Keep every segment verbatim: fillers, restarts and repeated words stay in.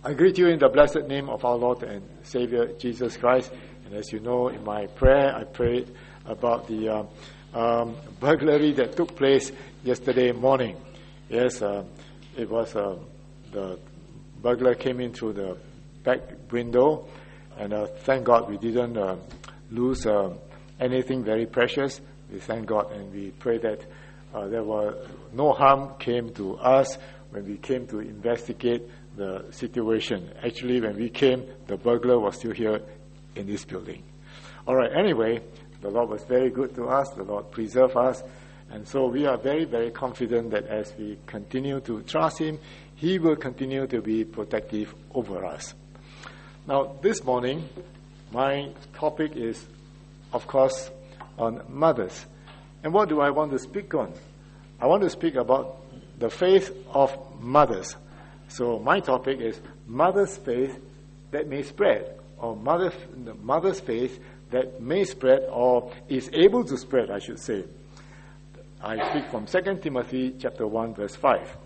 I greet you in the blessed name of our Lord and Savior Jesus Christ. And as you know, in my prayer, I prayed about the uh, um, burglary that took place yesterday morning. Yes, uh, it was uh, the burglar came in through the back window, and uh, thank God we didn't uh, lose uh, anything very precious. We thank God, and we pray that uh, there were no harm came to us when we came to investigate the situation. Actually, when we came, the burglar was still here in this building. All right, anyway, the Lord was very good to us. The Lord preserved us. And so we are very, very confident that as we continue to trust Him, He will continue to be protective over us. Now, this morning, my topic is, of course, on mothers. And what do I want to speak on? I want to speak about the faith of mothers. So my topic is mother's faith that may spread, or mother, the mother's faith that may spread, or is able to spread, I should say. I speak from Second Timothy chapter one, verse five.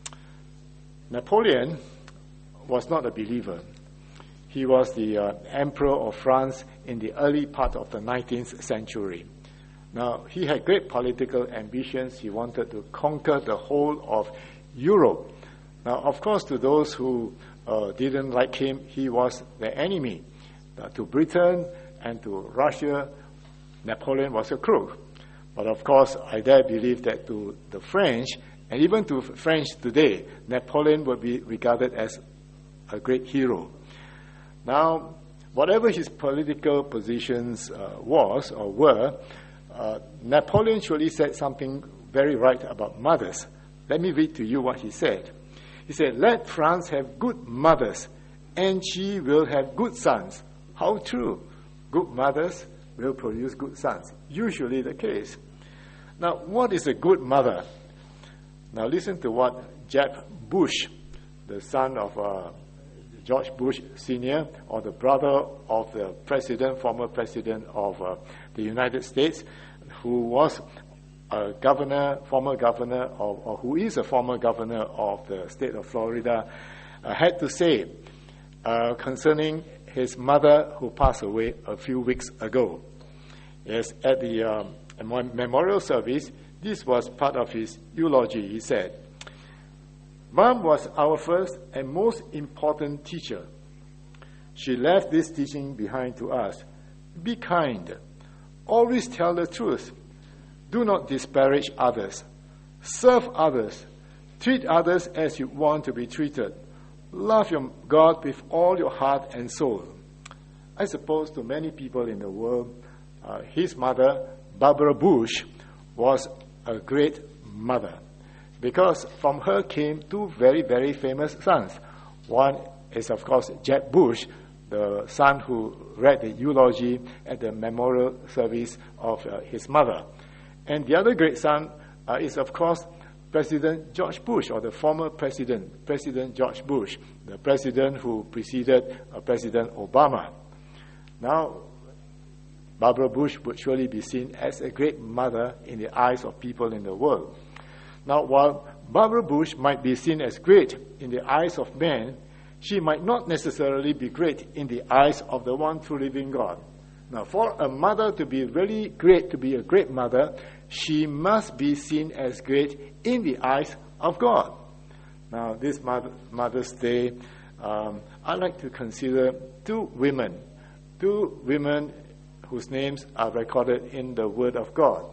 Napoleon was not a believer. He was the uh, emperor of France in the early part of the nineteenth century. Now, he had great political ambitions. He wanted to conquer the whole of Europe. Now, of course, to those who uh, didn't like him, he was the enemy. Uh, to Britain and to Russia, Napoleon was a crook. But of course, I dare believe that to the French, and even to French today, Napoleon would be regarded as a great hero. Now, whatever his political positions uh, was or were, uh, Napoleon surely said something very right about mothers. Let me read to you what he said. He said, "Let France have good mothers, and she will have good sons." How true. Good mothers will produce good sons. Usually the case. Now, what is a good mother? Now, listen to what Jeb Bush, the son of uh, George Bush Senior, or the brother of the president, former president of uh, the United States, who was a governor, former governor, of, or who is a former governor of the state of Florida, uh, had to say uh, concerning his mother who passed away a few weeks ago. Yes, at the um, memorial service, this was part of his eulogy. He said, "Mom was our first and most important teacher. She left this teaching behind to us. Be kind. Always tell the truth. Do not disparage others. Serve others. Treat others as you want to be treated. Love your God with all your heart and soul." I suppose to many people in the world, uh, his mother, Barbara Bush, was a great mother, because from her came two very, very famous sons. One is, of course, Jeb Bush, the son who read the eulogy at the memorial service of uh, his mother. And the other great son uh, is, of course, President George Bush, or the former president, President George Bush, the president who preceded uh, President Obama. Now, Barbara Bush would surely be seen as a great mother in the eyes of people in the world. Now, while Barbara Bush might be seen as great in the eyes of men, she might not necessarily be great in the eyes of the one true living God. Now, for a mother to be really great, to be a great mother, she must be seen as great in the eyes of God. Now, this Mother, Mother's Day, um, I'd like to consider two women, two women whose names are recorded in the Word of God,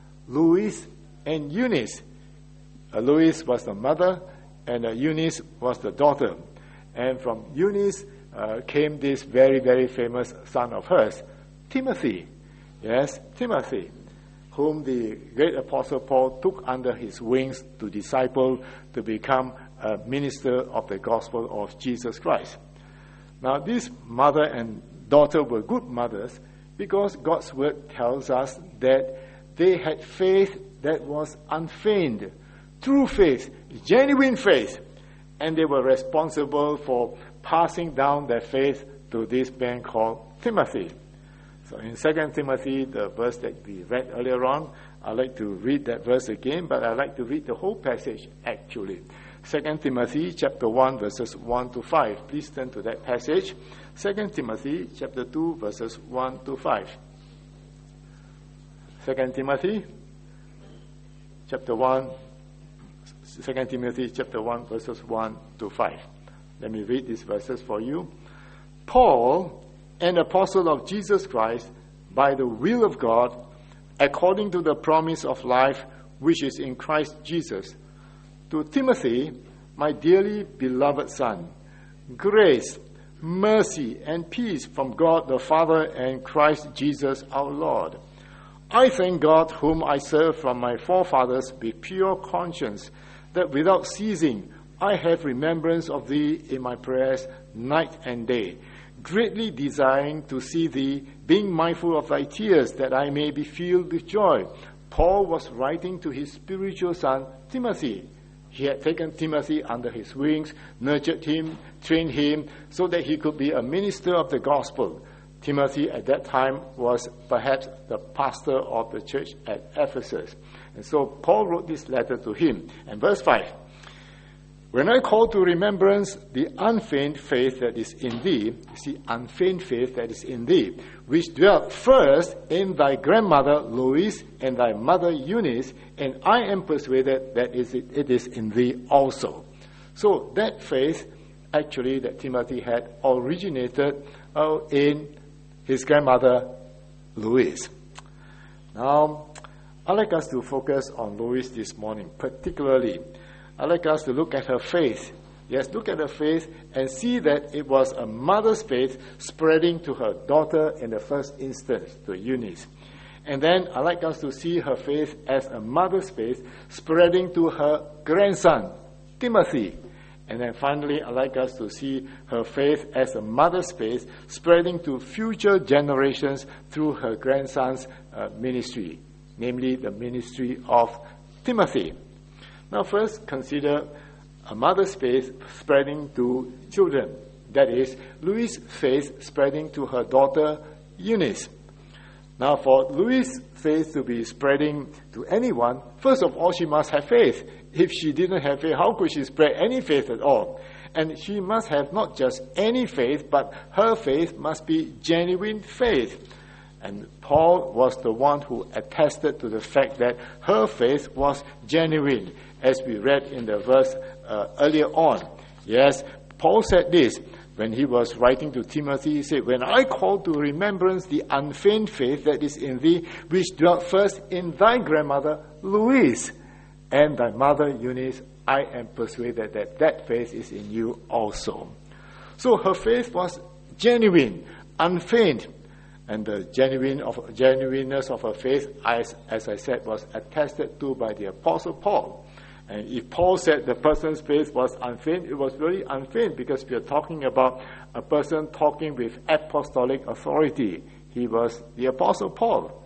Louise and Eunice. Uh, Louise was the mother, and uh, Eunice was the daughter. And from Eunice uh, came this very, very famous son of hers, Timothy. Yes, Timothy, whom the great apostle Paul took under his wings to disciple, to become a minister of the gospel of Jesus Christ. Now, this mother and daughter were good mothers because God's word tells us that they had faith that was unfeigned, true faith, genuine faith, and they were responsible for passing down their faith to this man called Timothy. So in Second Timothy, the verse that we read earlier on, I'd like to read that verse again, but I'd like to read the whole passage actually. Second Timothy chapter one, verses one to five. Please turn to that passage. Second Timothy chapter two, verses one to five. Second Timothy chapter one, Second Timothy chapter one, verses one to five. Let me read these verses for you. Paul, an apostle of Jesus Christ, by the will of God, according to the promise of life which is in Christ Jesus, to Timothy, my dearly beloved son, grace, mercy, and peace from God the Father and Christ Jesus our Lord. I thank God, whom I serve from my forefathers with pure conscience, that without ceasing I have remembrance of thee in my prayers night and day, greatly desiring to see thee, being mindful of thy tears, that I may be filled with joy. Paul was writing to his spiritual son, Timothy. He had taken Timothy under his wings, nurtured him, trained him, so that he could be a minister of the gospel. Timothy at that time was perhaps the pastor of the church at Ephesus. And so Paul wrote this letter to him. And verse five, when I call to remembrance the unfeigned faith that is in thee, you see, unfeigned faith that is in thee, which dwelt first in thy grandmother Lois and thy mother Eunice, and I am persuaded that it is in thee also. So that faith, actually, that Timothy had originated uh, in his grandmother Lois. Now, I'd like us to focus on Lois this morning, particularly. I'd like us to look at her faith. Yes, look at her faith and see that it was a mother's faith spreading to her daughter in the first instance, to Eunice. And then I'd like us to see her faith as a mother's faith spreading to her grandson, Timothy. And then finally, I'd like us to see her faith as a mother's faith spreading to future generations through her grandson's uh, ministry, namely the ministry of Timothy. Now first, consider a mother's faith spreading to children. That is, Louis' faith spreading to her daughter Eunice. Now for Louis' faith to be spreading to anyone, first of all, she must have faith. If she didn't have faith, how could she spread any faith at all? And she must have not just any faith, but her faith must be genuine faith. And Paul was the one who attested to the fact that her faith was genuine, as we read in the verse uh, earlier on. Yes, Paul said this when he was writing to Timothy. He said, when I call to remembrance the unfeigned faith that is in thee, which dwelt first in thy grandmother Lois and thy mother Eunice, I am persuaded that that faith is in you also. So her faith was genuine, unfeigned. And the genuine of, genuineness of her faith, as, as I said, was attested to by the Apostle Paul. And if Paul said the person's faith was unfeigned, it was really unfeigned because we are talking about a person talking with apostolic authority. He was the Apostle Paul.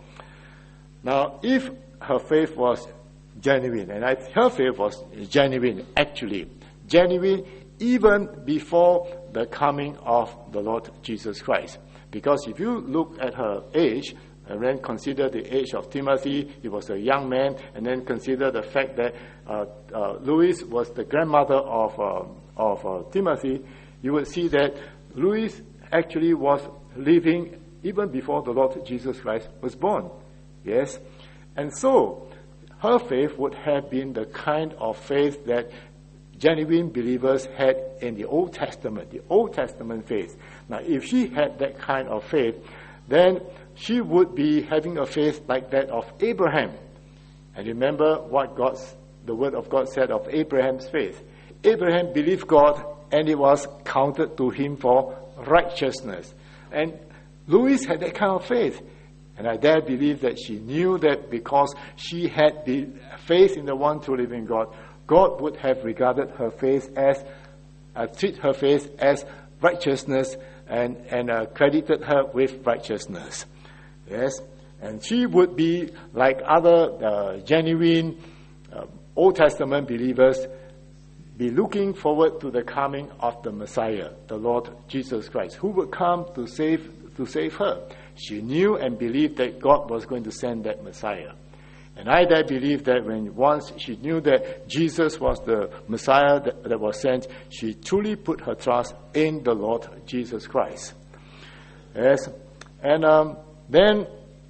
Now, if her faith was genuine, and I, her faith was genuine, actually, genuine even before the coming of the Lord Jesus Christ. Because if you look at her age, and then consider the age of Timothy, he was a young man, and then consider the fact that uh, uh, Lois was the grandmother of uh, of uh, Timothy, you would see that Lois actually was living even before the Lord Jesus Christ was born. Yes? And so, her faith would have been the kind of faith that genuine believers had in the Old Testament, the Old Testament faith. Now, if she had that kind of faith, then she would be having a faith like that of Abraham. And remember what God's, the word of God said of Abraham's faith. Abraham believed God, and it was counted to him for righteousness. And Lois had that kind of faith. And I dare believe that she knew that because she had the faith in the one true living God, God would have regarded her faith as, uh, treat her faith as righteousness and, and uh, credited her with righteousness. Yes? And she would be like other uh, genuine uh, Old Testament believers, be looking forward to the coming of the Messiah, the Lord Jesus Christ, who would come to save, to save her. She knew and believed that God was going to send that Messiah. And I dare believe that when once she knew that Jesus was the Messiah that, that was sent, she truly put her trust in the Lord Jesus Christ. Yes. And um, then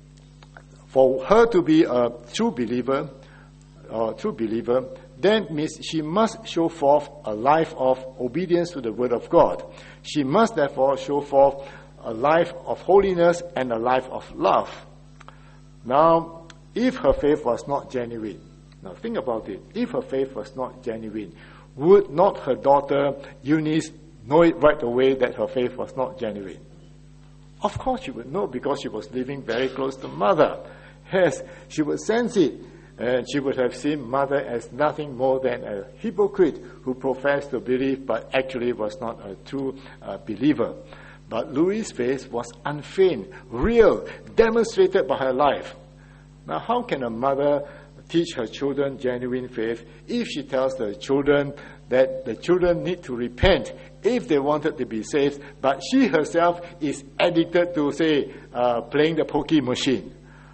for her to be a true believer, a true believer, then means she must show forth a life of obedience to the Word of God. She must therefore show forth a life of holiness and a life of love. Now, if her faith was not genuine, now think about it, if her faith was not genuine, would not her daughter Eunice know it right away that her faith was not genuine? Of course she would know, because she was living very close to mother. Yes, she would sense it. And she would have seen mother as nothing more than a hypocrite who professed to believe but actually was not a true uh, believer. But Louis' faith was unfeigned, real, demonstrated by her life. Now, how can a mother teach her children genuine faith if she tells the children that the children need to repent if they wanted to be saved, but she herself is addicted to, say, uh, playing the pokey machine?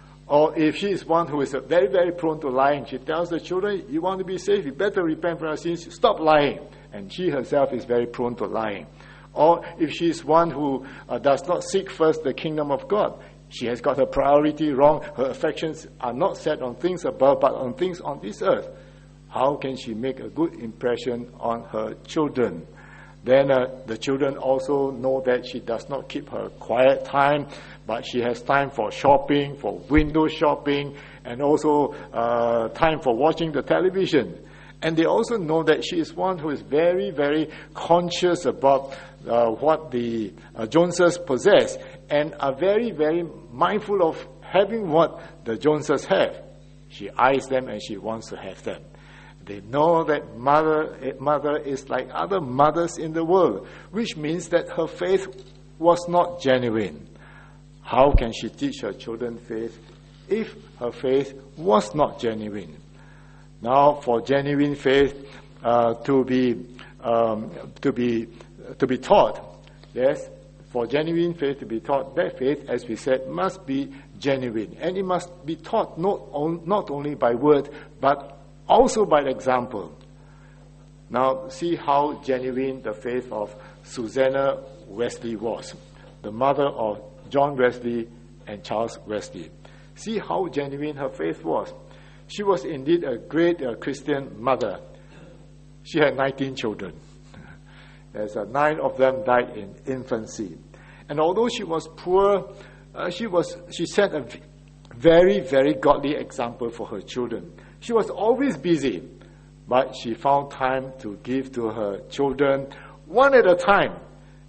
Or if she is one who is very, very prone to lying, she tells the children, you want to be saved, you better repent from your sins, stop lying. And she herself is very prone to lying. Or if she is one who uh, does not seek first the kingdom of God, she has got her priority wrong. Her affections are not set on things above, but on things on this earth. How can she make a good impression on her children? Then uh, the children also know that she does not keep her quiet time, but she has time for shopping, for window shopping, and also uh, time for watching the television. And they also know that she is one who is very, very conscious about uh, what the uh, Joneses possess, and are very, very mindful of having what the Joneses have. She eyes them and she wants to have them. They know that mother, mother is like other mothers in the world, which means that her faith was not genuine. How can she teach her children faith if her faith was not genuine? Now, for genuine faith uh, to be um, to be to be taught, yes, for genuine faith to be taught, that faith, as we said, must be genuine, and it must be taught not on, not only by word, but also by example. Now, see how genuine the faith of Susanna Wesley was, the mother of John Wesley and Charles Wesley. See how genuine her faith was. She was indeed a great uh, Christian mother. She had nineteen children. There's uh, nine of them died in infancy. And although she was poor, uh, she was she set a very, very godly example for her children. She was always busy, but she found time to give to her children one at a time.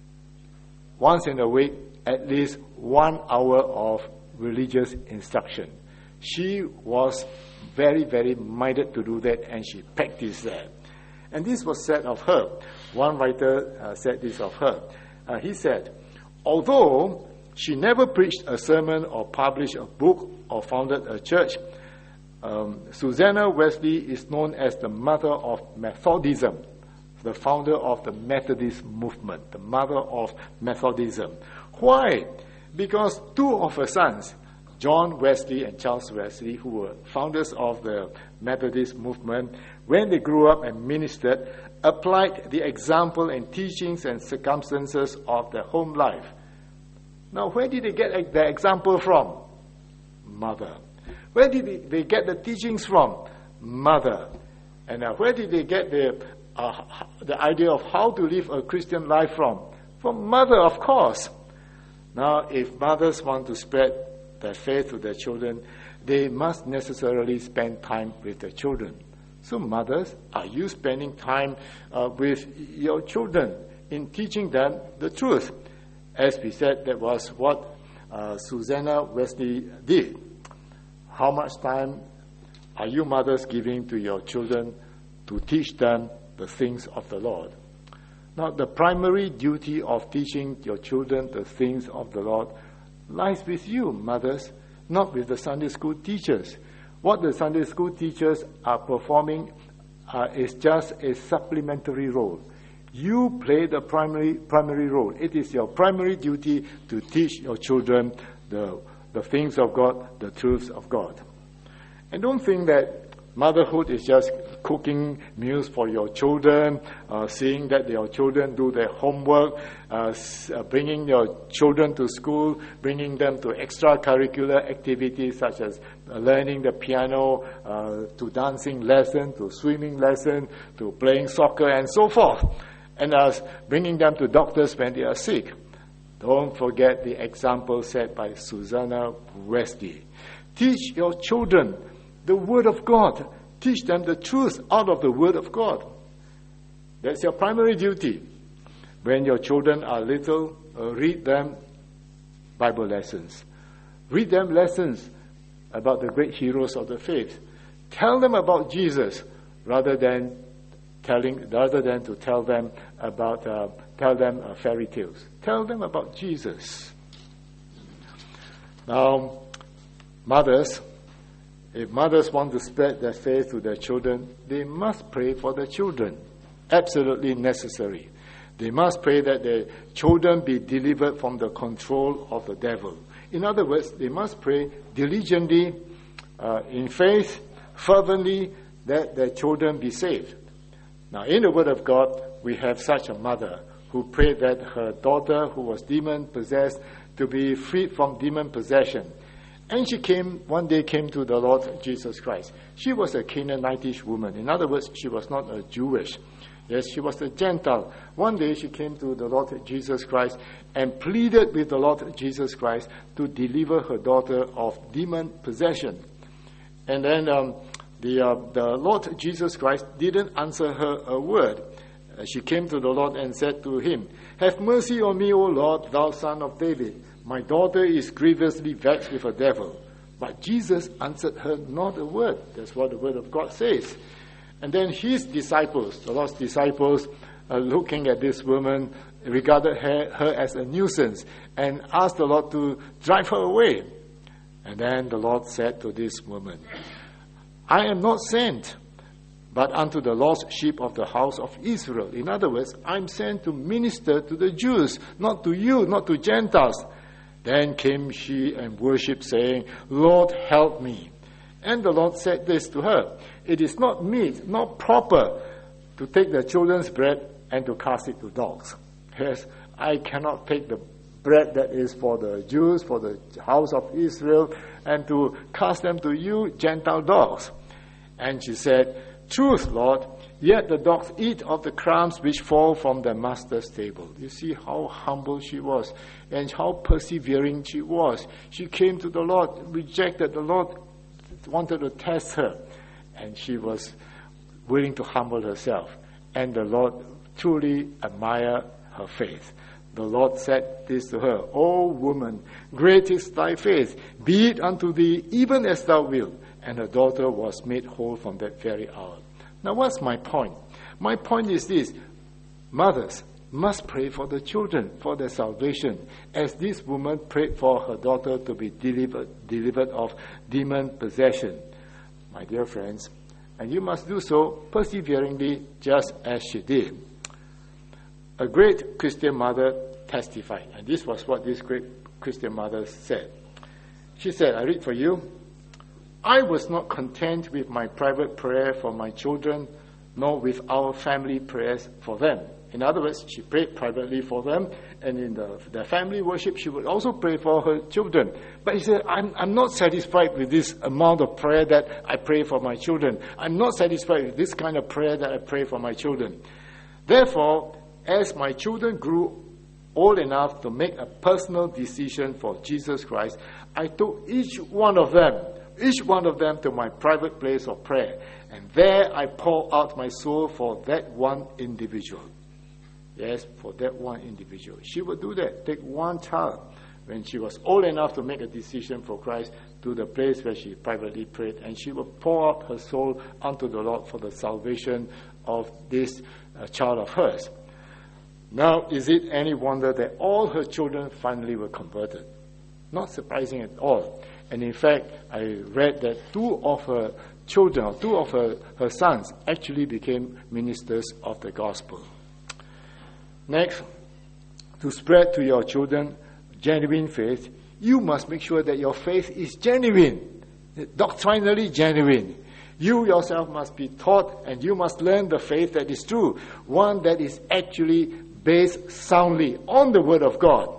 Once in a week, at least one hour of religious instruction. She was very, very minded to do that, and she practiced that. And this was said of her. One writer uh, said this of her. Uh, he said, although she never preached a sermon or published a book or founded a church, um, Susanna Wesley is known as the mother of Methodism, the founder of the Methodist movement, the mother of Methodism. Why? Because two of her sons, John Wesley and Charles Wesley, who were founders of the Methodist movement, when they grew up and ministered, applied the example and teachings and circumstances of their home life. Now, where did they get the example from? Mother. Where did they get the teachings from? Mother. And uh, where did they get the uh, the idea of how to live a Christian life from? From mother, of course. Now, if mothers want to spread their faith to their children, they must necessarily spend time with their children. So mothers, are you spending time uh, with your children in teaching them the truth? As we said, that was what uh, Susanna Wesley did. How much time are you mothers giving to your children to teach them the things of the Lord? Now, the primary duty of teaching your children the things of the Lord lies with you, mothers, not with the Sunday school teachers. What the Sunday school teachers are performing uh, is just a supplementary role. You play the primary primary role. It is your primary duty to teach your children the, the things of God, the truths of God. And don't think that motherhood is just cooking meals for your children, uh, seeing that your children do their homework, uh, bringing your children to school, bringing them to extracurricular activities such as learning the piano, uh, to dancing lesson, to swimming lesson, to playing soccer, and so forth. And uh, bringing them to doctors when they are sick. Don't forget the example set by Susanna Wesley. Teach your children the Word of God. Teach them the truth out of the Word of God. That's your primary duty. When your children are little, uh, read them Bible lessons. Read them lessons about the great heroes of the faith. Tell them about Jesus rather than telling, rather than to tell them about uh, tell them uh, fairy tales. Tell them about Jesus. Now, mothers, if mothers want to spread their faith to their children, they must pray for their children. Absolutely necessary. They must pray that their children be delivered from the control of the devil. In other words, they must pray diligently, uh, in faith, fervently, that their children be saved. Now, in the Word of God, we have such a mother who prayed that her daughter, who was demon-possessed, to be freed from demon possession. And she came, one day came to the Lord Jesus Christ. She was a Canaanitish woman. In other words, she was not a Jewish. Yes, she was a Gentile. One day she came to the Lord Jesus Christ and pleaded with the Lord Jesus Christ to deliver her daughter of demon possession. And then um, the, uh, the Lord Jesus Christ didn't answer her a word. Uh, she came to the Lord and said to him, "Have mercy on me, O Lord, thou son of David. My daughter is grievously vexed with a devil." But Jesus answered her not a word. That's what the Word of God says. And then his disciples, the Lord's disciples, uh, looking at this woman, regarded her, her as a nuisance and asked the Lord to drive her away. And then the Lord said to this woman, "I am not sent, but unto the lost sheep of the house of Israel." In other words, I'm sent to minister to the Jews, not to you, not to Gentiles. Then came she and worshipped, saying, "Lord, help me." And the Lord said this to her, "It is not meet, not proper to take the children's bread and to cast it to dogs." Yes, I cannot take the bread that is for the Jews, for the house of Israel, and to cast them to you, Gentile dogs. And she said, "Truth, Lord, yet the dogs eat of the crumbs which fall from their master's table." You see how humble she was and how persevering she was. She came to the Lord, rejected the Lord, wanted to test her, and she was willing to humble herself. And the Lord truly admired her faith. The Lord said this to her, "O woman, great is thy faith, be it unto thee even as thou wilt." And her daughter was made whole from that very hour. Now, what's my point? My point is this: mothers must pray for the children, for their salvation, as this woman prayed for her daughter to be delivered, delivered of demon possession. My dear friends, and you must do so perseveringly, just as she did. A great Christian mother testified, and this was what this great Christian mother said. She said, I read for you, "I was not content with my private prayer for my children, nor with our family prayers for them." In other words, she prayed privately for them, and in the, the family worship, she would also pray for her children. But she said, I'm, I'm not satisfied with this amount of prayer that I pray for my children. I'm not satisfied with this kind of prayer that I pray for my children. Therefore, as my children grew old enough to make a personal decision for Jesus Christ, I took each one of them, each one of them to my private place of prayer. And there I poured out my soul for that one individual. Yes, for that one individual. She would do that. Take one child when she was old enough to make a decision for Christ to the place where she privately prayed, and she would pour out her soul unto the Lord for the salvation of this uh, child of hers. Now, is it any wonder that all her children finally were converted? Not surprising at all. And in fact, I read that two of her children, or two of her, her sons, actually became ministers of the gospel. Next, to spread to your children genuine faith, you must make sure that your faith is genuine. doctrinally genuine. You yourself must be taught, and you must learn the faith that is true, one that is actually based soundly on the Word of God.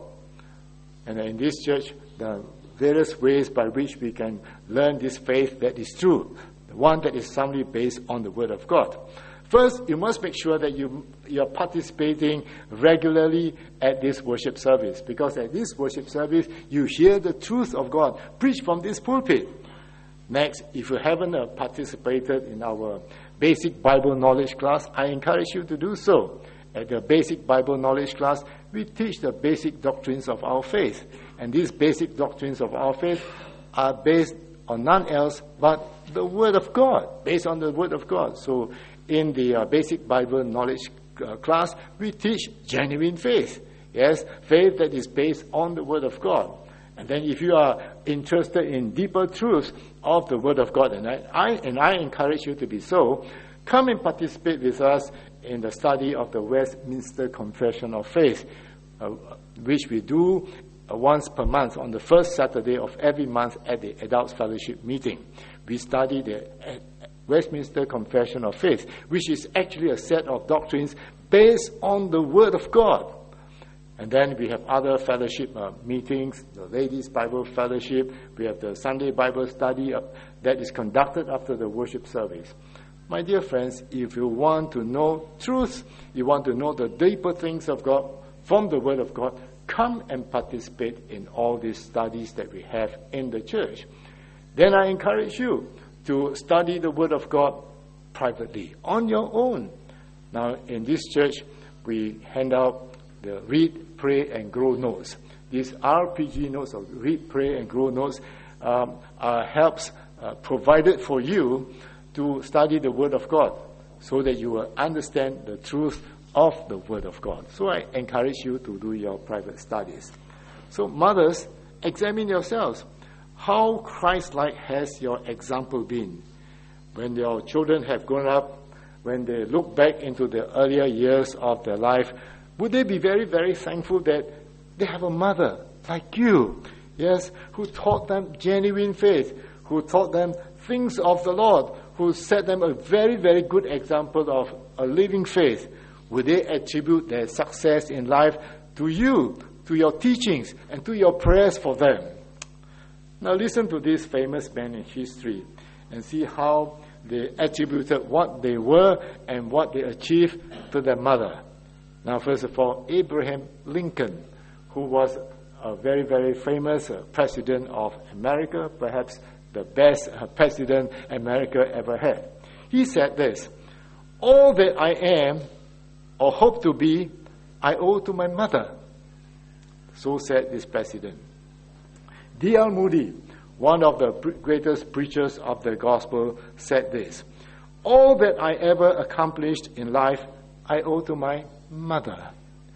And in this church, there are various ways by which we can learn this faith that is true, the one that is soundly based on the Word of God. First, you must make sure that you, you are participating regularly at this worship service, because at this worship service, you hear the truth of God preached from this pulpit. Next, if you haven't uh, participated in our basic Bible knowledge class, I encourage you to do so. At the basic Bible knowledge class, we teach the basic doctrines of our faith. And these basic doctrines of our faith are based on none else but the Word of God, based on the Word of God. So in the uh, basic Bible knowledge uh, class, we teach genuine faith. Yes, faith that is based on the Word of God. And then if you are interested in deeper truths of the Word of God, and I, I and I encourage you to be so, come and participate with us in the study of the Westminster Confession of Faith, uh, which we do uh, once per month on the first Saturday of every month at the Adults Fellowship meeting. We study the uh, Westminster Confession of Faith, which is actually a set of doctrines based on the Word of God. And then we have other fellowship uh, meetings, the Ladies' Bible Fellowship. We have the Sunday Bible study uh, that is conducted after the worship service. My dear friends, if you want to know truth, you want to know the deeper things of God from the Word of God, come and participate in all these studies that we have in the church. Then I encourage you to study the Word of God privately, on your own. Now, in this church, we hand out the Read, Pray, and Grow notes. These R P G notes, or Read, Pray, and Grow notes, um, are helps uh, provided for you to study the Word of God, so that you will understand the truth of the Word of God. So I encourage you to do your private studies. So mothers, examine yourselves. How Christ-like has your example been? When your children have grown up, when they look back into the earlier years of their life, would they be very, very thankful that they have a mother like you, yes, who taught them genuine faith, who taught them things of the Lord, who set them a very, very good example of a living faith? Would they attribute their success in life to you, to your teachings, and to your prayers for them? Now listen to these famous men in history and see how they attributed what they were and what they achieved to their mother. Now, first of all, Abraham Lincoln, who was a very, very famous uh, president of America, perhaps the best uh, president America ever had. He said this: "All that I am or hope to be, I owe to my mother." So said this president. D L Moody, one of the pre- greatest preachers of the gospel, said this: "All that I ever accomplished in life, I owe to my mother."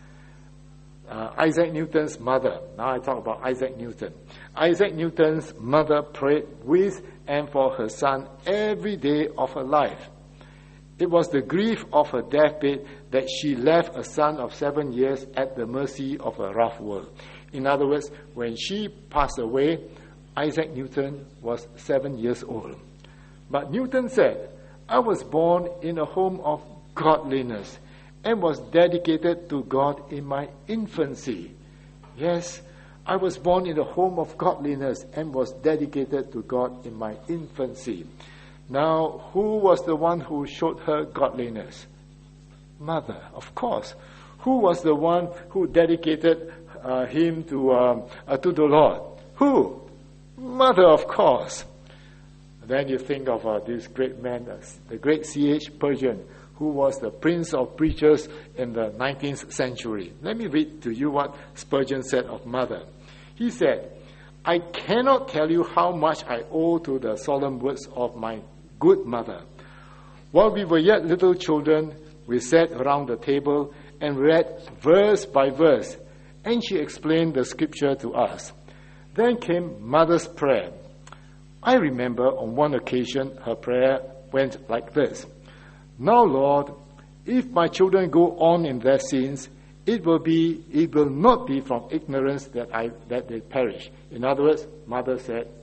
Uh, Isaac Newton's mother. Now I talk about Isaac Newton. Isaac Newton's mother prayed with and for her son every day of her life. It was the grief of her deathbed that she left a son of seven years at the mercy of a rough world. In other words, when she passed away, Isaac Newton was seven years old. But Newton said, "I was born in a home of godliness and was dedicated to God in my infancy." Yes, I was born in a home of godliness and was dedicated to God in my infancy. Now, who was the one who showed her godliness? Mother, of course. Who was the one who dedicated uh, him to um, uh, to the Lord? Who? Mother, of course. Then you think of uh, this great man, uh, the great C H Spurgeon, who was the prince of preachers in the nineteenth century. Let me read to you what Spurgeon said of mother. He said, "I cannot tell you how much I owe to the solemn words of my good mother. While we were yet little children, we sat around the table and read verse by verse, and she explained the scripture to us. Then came mother's prayer. I remember on one occasion her prayer went like this: 'Now, Lord, if my children go on in their sins, it will be it will not be from ignorance that I that they perish.'" In other words, mother said,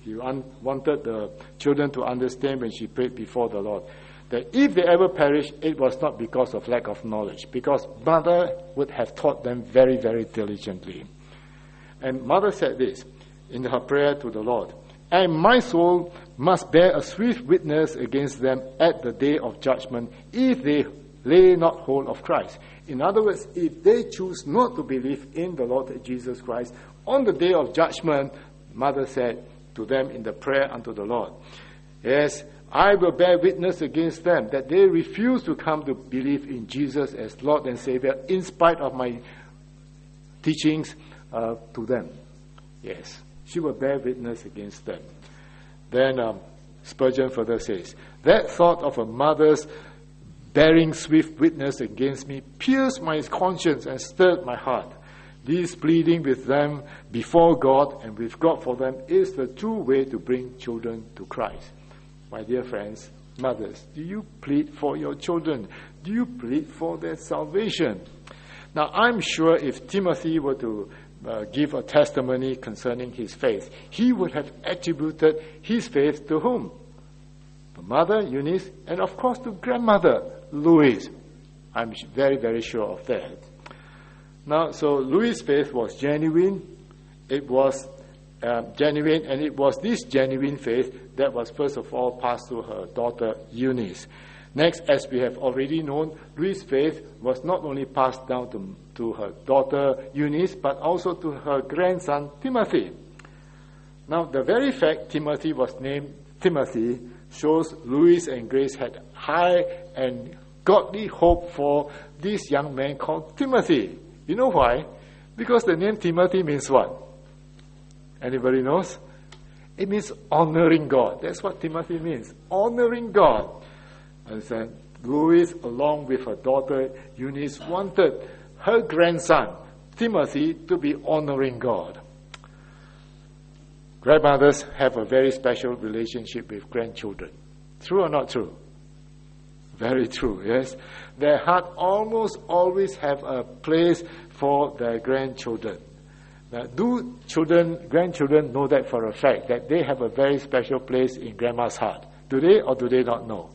He un- wanted the children to understand when she prayed before the Lord that if they ever perish, it was not because of lack of knowledge, because mother would have taught them very, very diligently. And mother said this in her prayer to the Lord, "And my soul must bear a swift witness against them at the day of judgment if they lay not hold of Christ." In other words, if they choose not to believe in the Lord Jesus Christ, on the day of judgment, mother said to them in the prayer unto the Lord, yes, I will bear witness against them that they refuse to come to believe in Jesus as Lord and Savior in spite of my teachings uh, to them. Yes, she will bear witness against them. Then um, Spurgeon further says, that thought of a mother's bearing swift witness against me pierced my conscience and stirred my heart. This pleading with them before God and with God for them is the true way to bring children to Christ. My dear friends, mothers, do you plead for your children? Do you plead for their salvation? Now, I'm sure if Timothy were to uh, give a testimony concerning his faith, he would have attributed his faith to whom? To mother, Eunice, and of course to grandmother, Louise. I'm very, very sure of that. Now, so Louis' faith was genuine. It was uh, genuine, and it was this genuine faith that was first of all passed to her daughter Eunice. Next, as we have already known, Louis' faith was not only passed down to, to her daughter Eunice, but also to her grandson Timothy. Now, the very fact Timothy was named Timothy shows Louis and Grace had high and godly hope for this young man called Timothy. You know why? Because the name Timothy means what? Anybody knows? It means honoring God. That's what Timothy means. Honoring God. And so Louis, along with her daughter Eunice, wanted her grandson Timothy to be honoring God. Grandmothers have a very special relationship with grandchildren. True or not true? Very true, yes. Their heart almost always have a place for their grandchildren. Now, do children, grandchildren know that for a fact, that they have a very special place in grandma's heart? Do they or do they not know?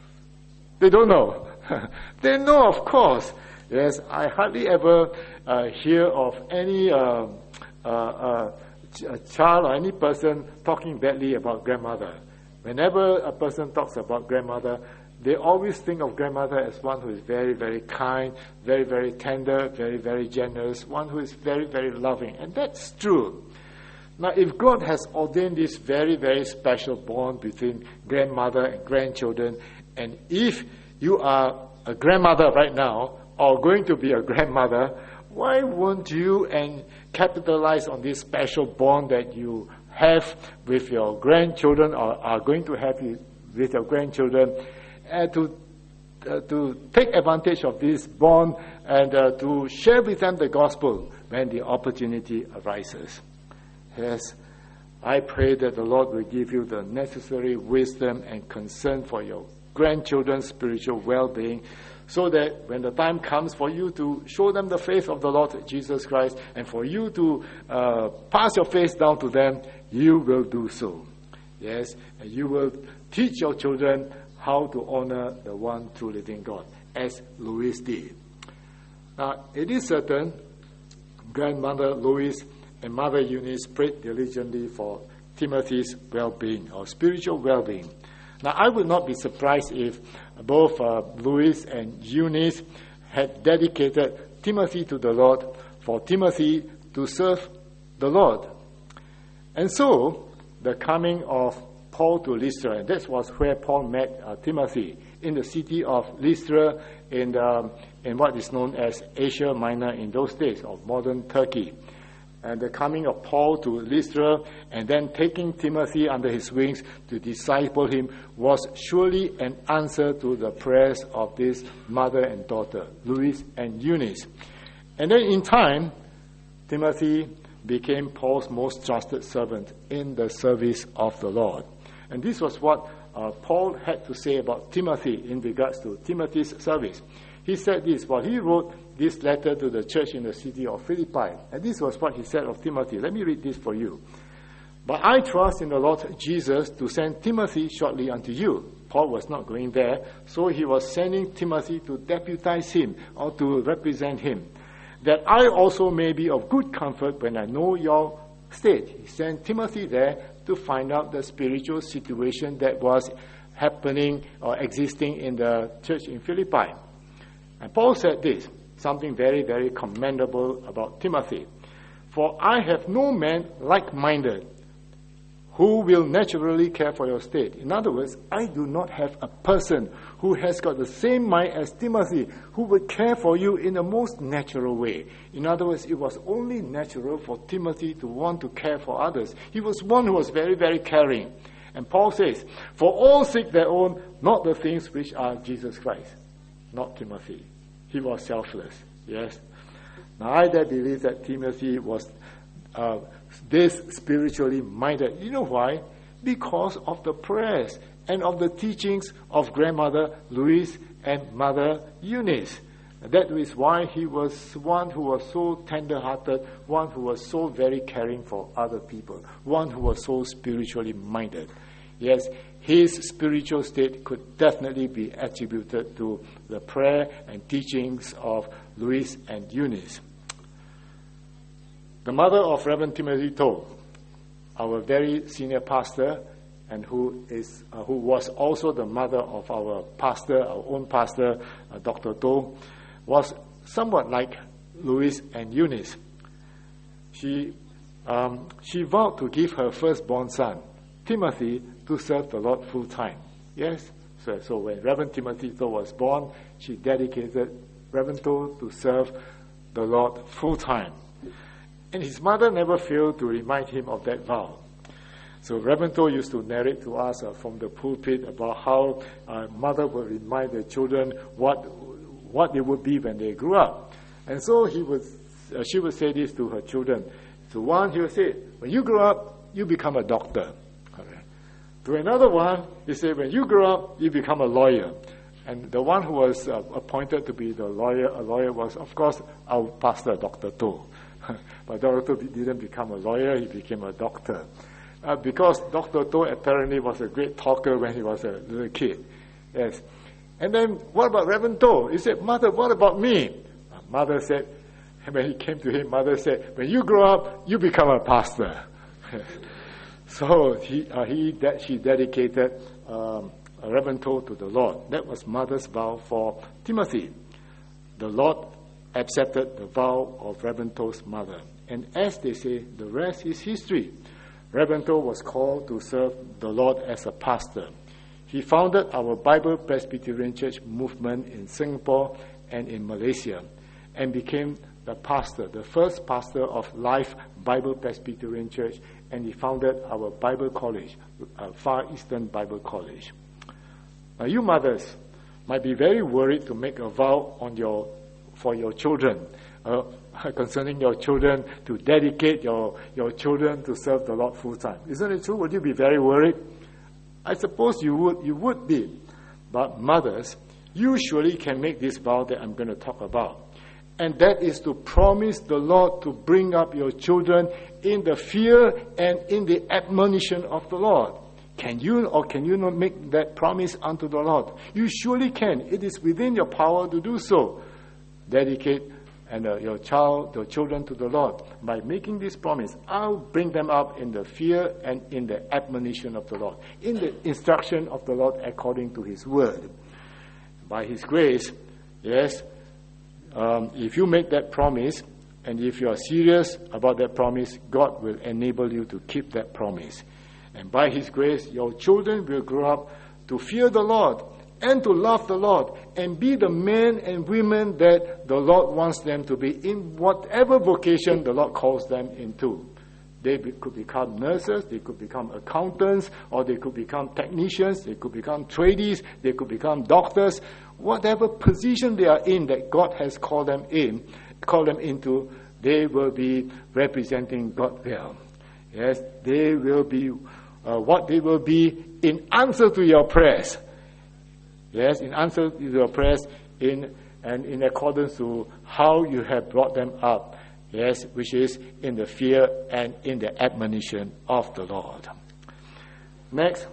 They don't know. They know, of course. Yes, I hardly ever uh, hear of any uh, uh, uh, ch- a child or any person talking badly about grandmother. Whenever a person talks about grandmother, they always think of grandmother as one who is very, very kind, very, very tender, very, very generous, one who is very, very loving. And that's true. Now, if God has ordained this very, very special bond between grandmother and grandchildren, and if you are a grandmother right now, or going to be a grandmother, why won't you and capitalize on this special bond that you have with your grandchildren, or are going to have with your grandchildren, Uh, to uh, to take advantage of this bond and uh, to share with them the gospel when the opportunity arises. Yes, I pray that the Lord will give you the necessary wisdom and concern for your grandchildren's spiritual well-being, so that when the time comes for you to show them the faith of the Lord Jesus Christ and for you to uh, pass your faith down to them, you will do so. Yes, and you will teach your children how to honor the one true living God, as Louis did. Now, it is certain grandmother Louis and mother Eunice prayed diligently for Timothy's well-being, or spiritual well-being. Now, I would not be surprised if both uh, Louis and Eunice had dedicated Timothy to the Lord, for Timothy to serve the Lord. And so, the coming of Paul to Lystra, and that was where Paul met uh, Timothy, in the city of Lystra in, um, in what is known as Asia Minor in those days, of modern Turkey. And the coming of Paul to Lystra and then taking Timothy under his wings to disciple him was surely an answer to the prayers of this mother and daughter, Louis and Eunice. And then in time, Timothy became Paul's most trusted servant in the service of the Lord. And this was what uh, Paul had to say about Timothy in regards to Timothy's service. He said this while he wrote this letter to the church in the city of Philippi. And this was what he said of Timothy. Let me read this for you. But I trust in the Lord Jesus to send Timothy shortly unto you. Paul was not going there, so he was sending Timothy to deputize him or to represent him, that I also may be of good comfort when I know your state. He sent Timothy there to find out the spiritual situation that was happening or existing in the church in Philippi. And Paul said this, something very, very commendable about Timothy. For I have no man like-minded who will naturally care for your state. In other words, I do not have a person who has got the same mind as Timothy, who would care for you in the most natural way. In other words, it was only natural for Timothy to want to care for others. He was one who was very, very caring. And Paul says, for all seek their own, not the things which are Jesus Christ. Not Timothy. He was selfless. Yes. Now I dare believe that Timothy was uh, this spiritually minded. You know why? Because of the prayers and of the teachings of grandmother Louise and mother Eunice. That is why he was one who was so tender-hearted, one who was so very caring for other people, one who was so spiritually minded. Yes, his spiritual state could definitely be attributed to the prayer and teachings of Louise and Eunice. The mother of Reverend Timothy Toh, our very senior pastor, and who is uh, who was also the mother of our pastor, our own pastor, uh, Doctor Toh, was somewhat like Louise and Eunice. She um, she vowed to give her firstborn son, Timothy, to serve the Lord full time. Yes, so, so when Reverend Timothy Toh was born, she dedicated Reverend Toh to serve the Lord full time. And his mother never failed to remind him of that vow. So Reverend Toh used to narrate to us uh, from the pulpit about how uh, mother would remind the children what what they would be when they grew up. And so he would, uh, she would say this to her children. To one, he would say, when you grow up, you become a doctor. Okay. To another one, he said, when you grow up, you become a lawyer. And the one who was uh, appointed to be the lawyer, a lawyer was, of course, our pastor, Doctor Toh. But Doctor Toh didn't become a lawyer, he became a doctor. Uh, because Doctor Toh apparently was a great talker when he was a little kid. Yes. And then, what about Reverend Toh? He said, Mother, what about me? Mother said, when he came to him, Mother said, when you grow up, you become a pastor. So he, uh, he, that she dedicated um, Reverend Toh to the Lord. That was Mother's vow for Timothy. The Lord accepted the vow of Reverend Toh's mother. And as they say, the rest is history. Reverend Toh was called to serve the Lord as a pastor. He founded our Bible Presbyterian Church movement in Singapore and in Malaysia and became the pastor, the first pastor of Life Bible Presbyterian Church, and he founded our Bible College, uh, Far Eastern Bible College. Now you mothers might be very worried to make a vow on your for your children, uh, concerning your children, to dedicate your, your children to serve the Lord full time. Isn't it true? Would you be very worried? I suppose you would, you would be. But mothers, you surely can make this vow that I'm going to talk about. And that is to promise the Lord to bring up your children in the fear and in the admonition of the Lord. Can you or can you not make that promise unto the Lord? You surely can. It is within your power to do so. Dedicate and uh, your child, your children to the Lord by making this promise. I'll bring them up in the fear and in the admonition of the Lord, in the instruction of the Lord according to His word. By His grace, yes, um, if you make that promise and if you are serious about that promise, God will enable you to keep that promise. And by His grace, your children will grow up to fear the Lord and to love the Lord and be the men and women that the Lord wants them to be in whatever vocation the Lord calls them into. They be, could become nurses, they could become accountants, or they could become technicians, they could become tradies, they could become doctors. Whatever position they are in that God has called them in, called them into, they will be representing God well. Yes, they will be uh, what they will be in answer to your prayers. Yes, in answer to your prayers, in and in accordance to how you have brought them up Yes, which is in the fear and in the admonition of the Lord. Next,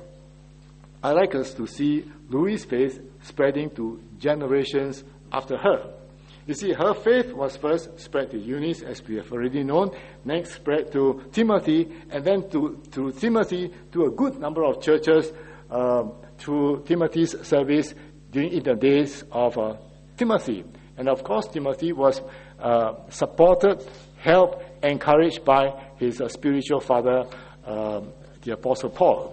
I'd like us to see Louis' faith spreading to generations after her. You see, her faith was first spread to Eunice, as we have already known, next spread to Timothy, and then to, to Timothy, to a good number of churches um, through Timothy's service during in the days of uh, Timothy. And of course, Timothy was uh, supported, helped, encouraged by his uh, spiritual father, um, the Apostle Paul.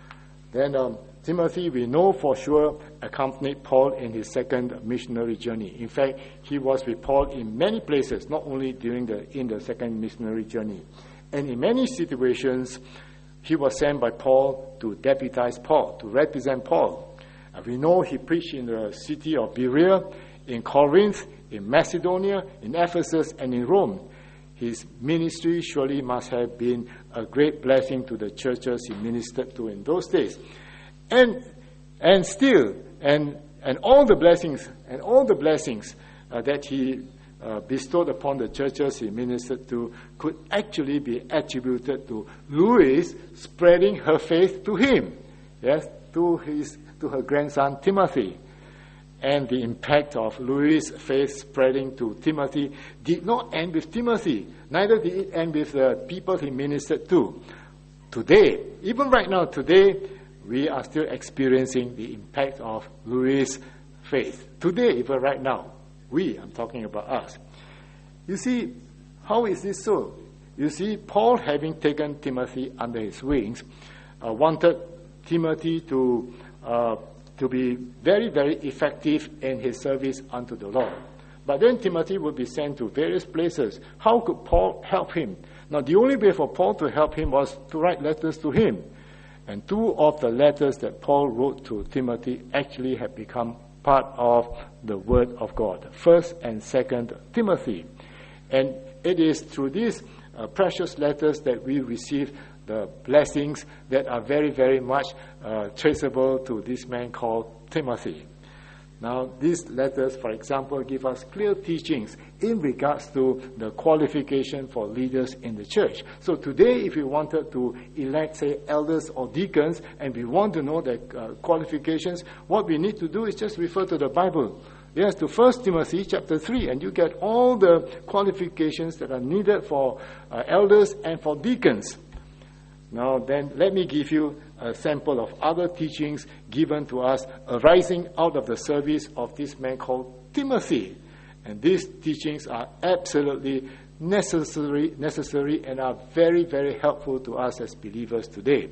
Then um, Timothy, we know for sure, accompanied Paul in his second missionary journey. In fact, he was with Paul in many places, not only during the in the second missionary journey. And in many situations, he was sent by Paul to deputize Paul, to represent Paul. And we know he preached in the city of Berea, in Corinth, in Macedonia, in Ephesus, and in Rome. His ministry surely must have been a great blessing to the churches he ministered to in those days. And and still, and and all the blessings, and all the blessings uh, that he uh, bestowed upon the churches he ministered to could actually be attributed to Louis spreading her faith to him, yes, to his to her grandson Timothy. And the impact of Louis' faith spreading to Timothy did not end with Timothy. Neither did it end with the people he ministered to. Today, even right now, today, we are still experiencing the impact of Louis' faith. Today, even right now, we, I'm talking about us. You see, how is this so? You see, Paul, having taken Timothy under his wings, uh, wanted Timothy to uh, to be very, very effective in his service unto the Lord. But then Timothy would be sent to various places. How could Paul help him? Now, the only way for Paul to help him was to write letters to him. And two of the letters that Paul wrote to Timothy actually have become part of the Word of God. First and Second Timothy. And it is through these uh, precious letters that we receive the blessings that are very, very much uh, traceable to this man called Timothy. Now, these letters, for example, give us clear teachings in regards to the qualification for leaders in the church. So today, if we wanted to elect, say, elders or deacons, and we want to know the uh, qualifications, what we need to do is just refer to the Bible. Yes, to First Timothy chapter three, and you get all the qualifications that are needed for uh, elders and for deacons. Now then, let me give you a sample of other teachings given to us arising out of the service of this man called Timothy. And these teachings are absolutely necessary, necessary and are very, very helpful to us as believers today.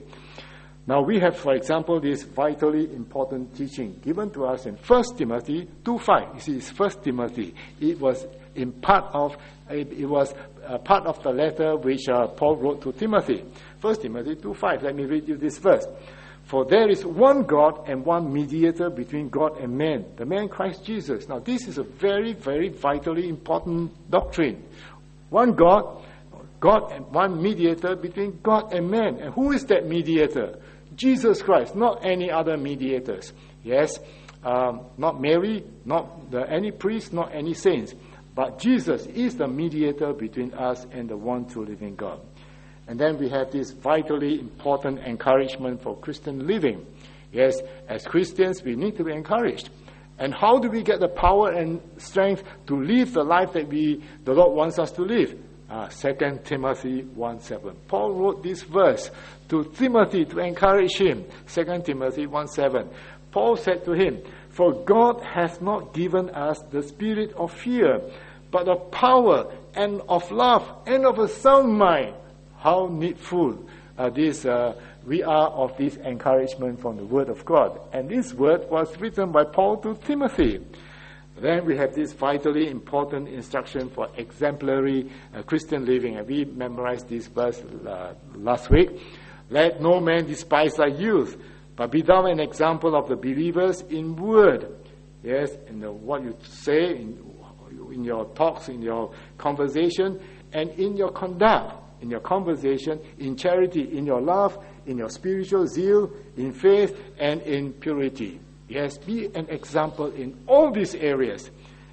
Now we have, for example, this vitally important teaching given to us in First Timothy two five. You see, it's First Timothy. It was in part of, it was a part of the letter which uh, Paul wrote to Timothy. First Timothy two five. Let me read you this verse. For there is one God and one mediator between God and man, the man Christ Jesus. Now this is a very, very vitally important doctrine. One God, God and one mediator between God and man. And who is that mediator? Jesus Christ, not any other mediators. Yes, um, not Mary, not the, any priest, not any saints. But Jesus is the mediator between us and the one true living God. And then we have this vitally important encouragement for Christian living. Yes, as Christians, we need to be encouraged. And how do we get the power and strength to live the life that we, the Lord wants us to live? Uh, Second Timothy one seven. Paul wrote this verse to Timothy to encourage him. Second Timothy one seven. Paul said to him, For God hath not given us the spirit of fear, but of power and of love and of a sound mind. How needful uh, this uh, we are of this encouragement from the Word of God. And this word was written by Paul to Timothy. Then we have this vitally important instruction for exemplary uh, Christian living. And we memorized this verse uh, last week. Let no man despise thy youth, but be thou an example of the believers in word. Yes, in the, what you say, in, in your talks, in your conversation, and in your conduct. In your conversation, in charity, in your love, in your spiritual zeal, in faith, and in purity. Yes, be an example in all these areas.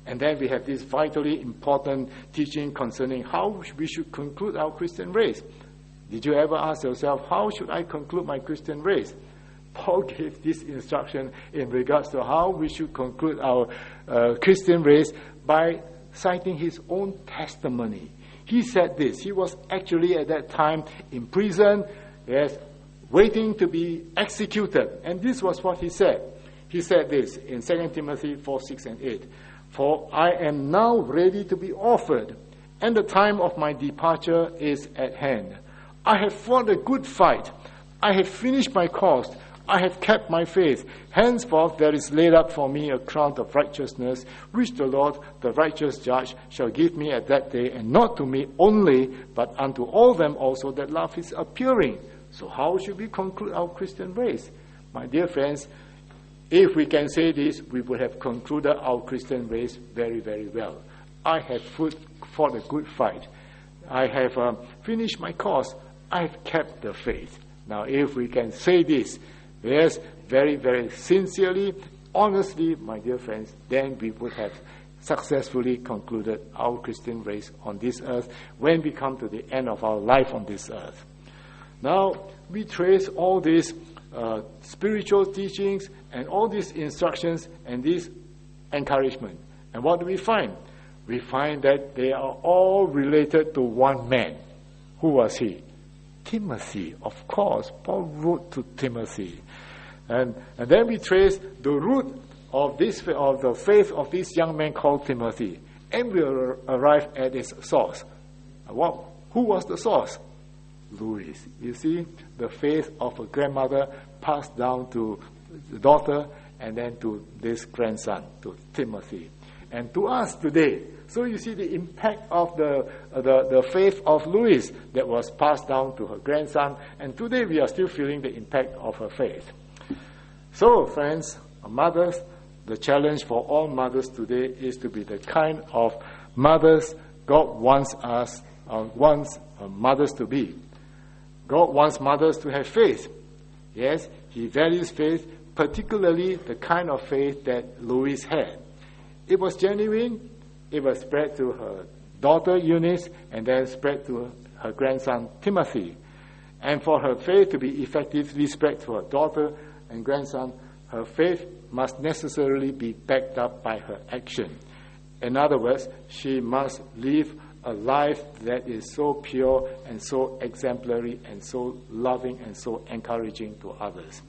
And then we have this vitally important teaching concerning how we should conclude our Christian race. Did you ever ask yourself, how should I conclude my Christian race? Paul gave this instruction in regards to how we should conclude our uh, Christian race by citing his own testimony. He said this. He was actually at that time in prison, yes, waiting to be executed. And this was what he said. He said this in Second Timothy four, six, and eight. For I am now ready to be offered, and the time of my departure is at hand. I have fought a good fight. I have finished my course. I have kept my faith. Henceforth there is laid up for me a crown of righteousness, which the Lord, the righteous judge, shall give me at that day, and not to me only, but unto all them also that love his appearing. So how should we conclude our Christian race? My dear friends, if we can say this, we would have concluded our Christian race very, very well. I have fought a good fight. I have um, finished my course. I have kept the faith. Now, if we can say this, yes, very, very sincerely, honestly, my dear friends, then we would have successfully concluded our Christian race on this earth when we come to the end of our life on this earth. Now, we trace all these uh, spiritual teachings and all these instructions and this encouragement. And what do we find? We find that they are all related to one man. Who was he? Timothy. Of course, Paul wrote to Timothy. And, and then we trace the root of this of the faith of this young man called Timothy. And we arrive at its source. What, who was the source? Louis. You see, the faith of a grandmother passed down to the daughter and then to this grandson, to Timothy. And to us today. So you see the impact of the, uh, the, the faith of Louis that was passed down to her grandson. And today we are still feeling the impact of her faith. So, friends, mothers, the challenge for all mothers today is to be the kind of mothers God wants us, uh, wants uh, mothers to be. God wants mothers to have faith. Yes, he values faith, particularly the kind of faith that Louis had. It was genuine. It was spread to her daughter Eunice and then spread to her grandson Timothy. And for her faith to be effectively spread to her daughter and grandson, her faith must necessarily be backed up by her action. In other words, she must live a life that is so pure and so exemplary and so loving and so encouraging to others.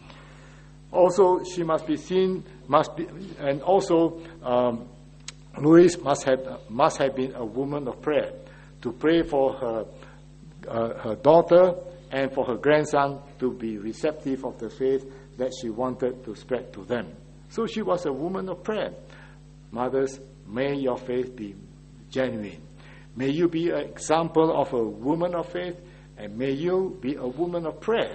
Also, she must be seen, must be, and also um, Louise must have must have been a woman of prayer, to pray for her uh, her daughter and for her grandson to be receptive of the faith that she wanted to spread to them. So she was a woman of prayer. Mothers, may your faith be genuine. May you be an example of a woman of faith, and may you be a woman of prayer.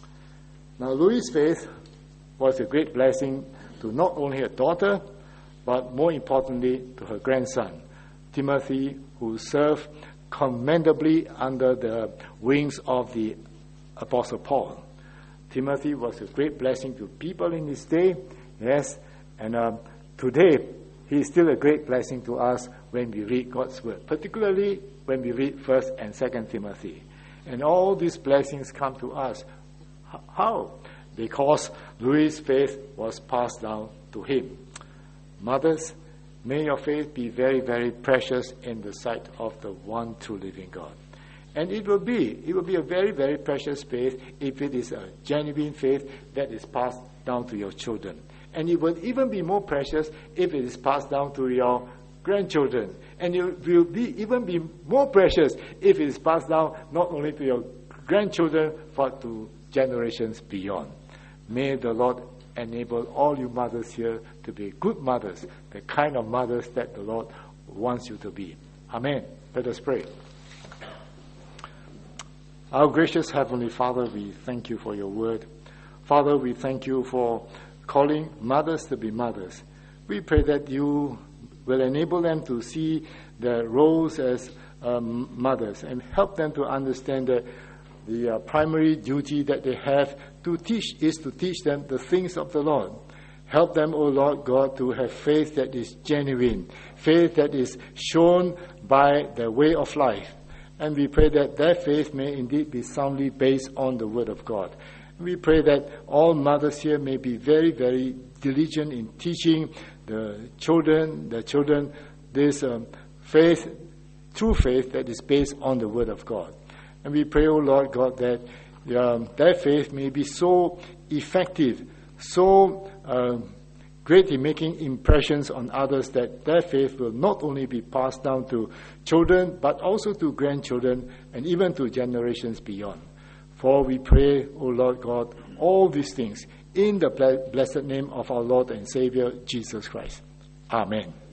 Now, Louis' faith was a great blessing to not only her daughter, but more importantly to her grandson, Timothy, who served commendably under the wings of the Apostle Paul. Timothy was a great blessing to people in his day, yes, and um, today he is still a great blessing to us when we read God's word, particularly when we read First and Second Timothy. And all these blessings come to us. How? Because Louis' faith was passed down to him. Mothers, may your faith be very, very precious in the sight of the one true living God. And it will be, it will be a very, very precious faith if it is a genuine faith that is passed down to your children. And it will even be more precious if it is passed down to your grandchildren. And it will be even be more precious if it is passed down not only to your grandchildren, but to generations beyond. May the Lord enable all you mothers here to be good mothers, the kind of mothers that the Lord wants you to be. Amen. Let us pray. Our gracious Heavenly Father, we thank you for your word. Father, we thank you for calling mothers to be mothers. We pray that you will enable them to see their roles as um, mothers and help them to understand that the uh, primary duty that they have to teach is to teach them the things of the Lord. Help them, O Lord God, to have faith that is genuine, faith that is shown by the way of life. And we pray that their faith may indeed be soundly based on the Word of God. We pray that all mothers here may be very, very diligent in teaching the children, the children, this um, faith, true faith that is based on the Word of God. And we pray, O Lord God, that um, their faith may be so effective, so um, great in making impressions on others, that their faith will not only be passed down to children, but also to grandchildren and even to generations beyond. For we pray, O Lord God, all these things in the blessed name of our Lord and Savior, Jesus Christ. Amen.